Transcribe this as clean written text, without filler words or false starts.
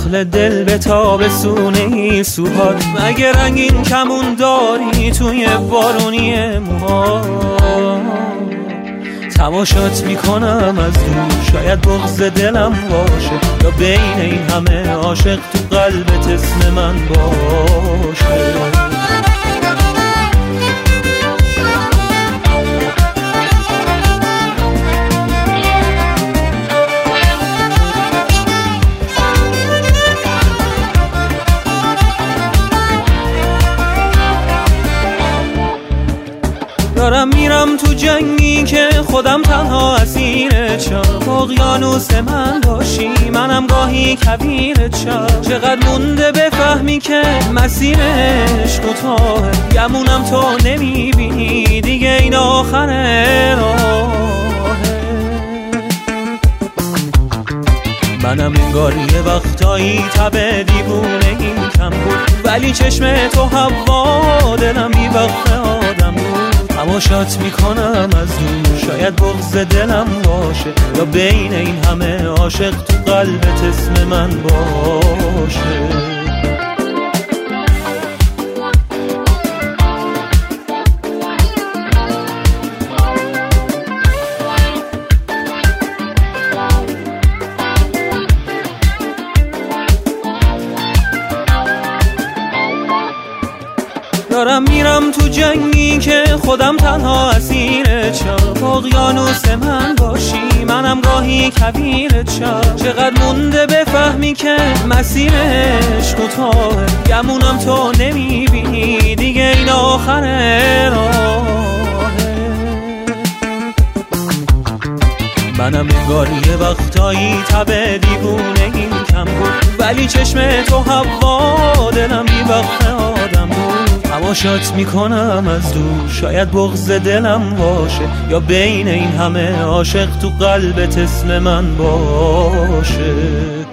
عقل دل به تابستونه ای سوهات، مگه رنگین کمون داری توی بارونی موها؟ تماشات میکنم از دور، شاید بغض دلم باشه یا بین این همه عاشق تو قلبت اسم من باشه. دارم میرم تو جنگی که خودم تنها اسیرت شم، اقیانوس من باشی منم گاهی کویرت شم. چقدر مونده بفهمی که مسیرش کوتاهه، گمونم تو نمیبینی دیگه این آخر راهه. منم انگار یه وقتایی تب دیوونه این کم بود، ولی چشم تو هوا دلم بی وقت آدم بود. تماشات میکنم از دور، شاید بغض دلم باشه یا بین این همه عاشق تو قلبت اسم من باشه. دارم میرم تو جنگی که خودم تنها اسیرت شم، اقیانوس من باشی منم گاهی کویرت شم. چقدر مونده بفهمی که مسیرش کوتاهه، گمونم تو نمیبینی دیگه این آخر راهه. منم انگار یه وقتایی تب دیوونه این کم بود، ولی چشم تو هوا دلم بی وقت آدم بود. تماشات میکنم از دور، شاید بغض دلم باشه یا بین این همه عاشق تو قلبت اسم من باشه.